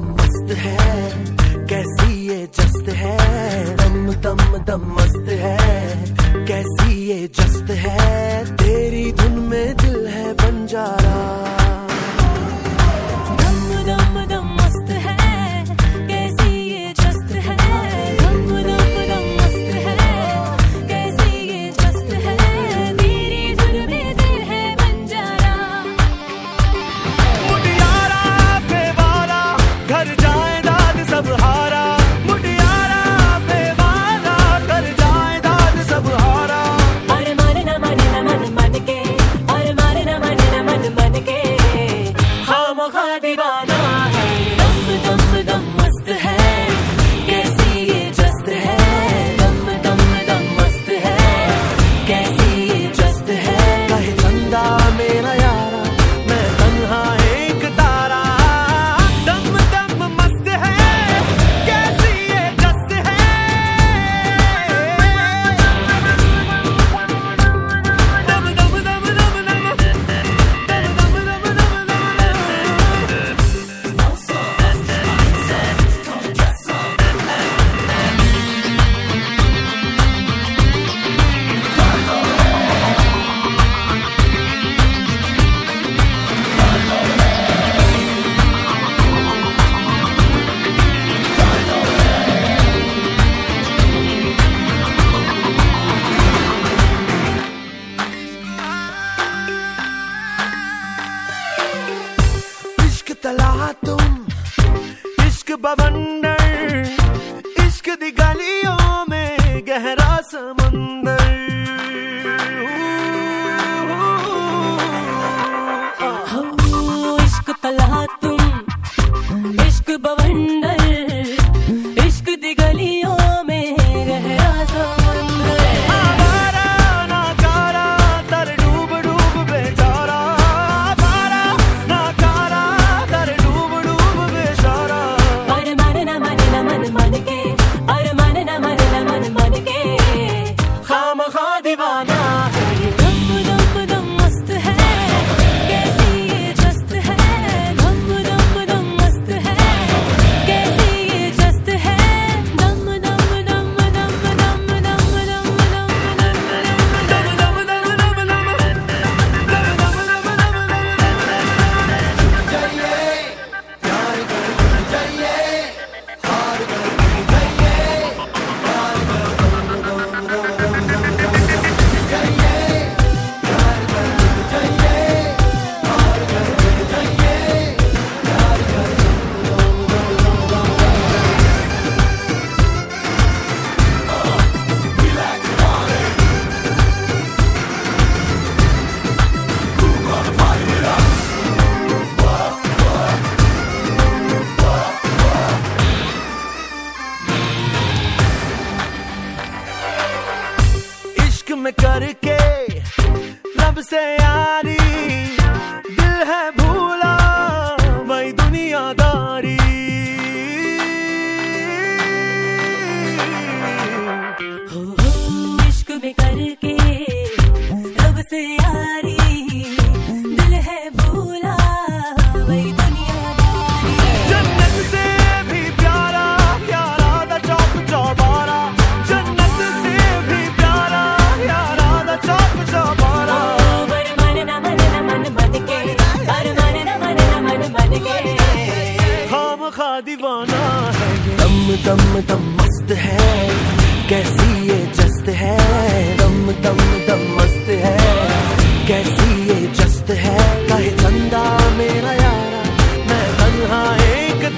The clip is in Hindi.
दम मस्त है, कैसी ये जस्त है। दम दम दम मस्त है, कैसी ये जस्त है। तेरी धुन में दिल है बंजारा। दम दम दम मस्त है, कैसी ये जस्त है। दम दम दम मस्त है, कैसी ये जस्त है। तेरी धुन में दिल है बंजारा। मुटियारा बेवारा घर जाए दाद सब हारा। मुटियारा बेवारा घर जाए दाद सब हारा। और माने ना माने ना मन मन के, और माने ना माने ना मन मन के। खामखा दीवाना है। दम दम दम मस्त है, कैसी ये जस्त है। दम दम दम मस्त है, कैसी ये जस्त है। कहे चंदा मेरा यारा, मैं तन्हा एक तारा। दम दम मस्त है, कैसी ये जस्त है। दम दम दम दम दम इश्क तला तुम, इश्क बवंडर। इश्क दी गलियों में गहरा समंदर। इश्क तला तुम, इश्क बवंडर। इश्क दी गलियों में गहरा समंदर। आवारा नाकारा तर डूब डूब बेचारा। आवारा नाकारा तर डूब डूब बेचारा। और माने ना माने ना मन मन के, और माने ना माने ना मन मन के। खामखा दीवाना है। दम दम दम मस्त है, कैसी ये जस्त है। दम दम दम मस्त है, कैसी ये जस्त है। दम दम दम दम दम दम दम दम दम दम दम दम चाहिए प्यार कर चाहिए हार कर चाहिए प्यार कर चाहिए प्यार कर चाहिए हार कर चाहिए प्यार कर। इश्क में करके रब से यारी, दिल है भूला वही दुनियादारी। इश्क में करके रब से यारी, दिल है भूला वही दुनियादारी। जन्नत से भी प्यारा यारा दा चौक चौबारा। जन्नत से भी प्यारा यारा दा चौक चौबारा। पर माने ना मन मन के, पर माने ना मन मन के। खामखा दीवाना है। दम दम दम मस्त है, कैसी ये जस्त है। दम दम दम मस्त है, कैसी ये जस्त है। कहे चंदा मेरा यारा, मैं तन्हा एक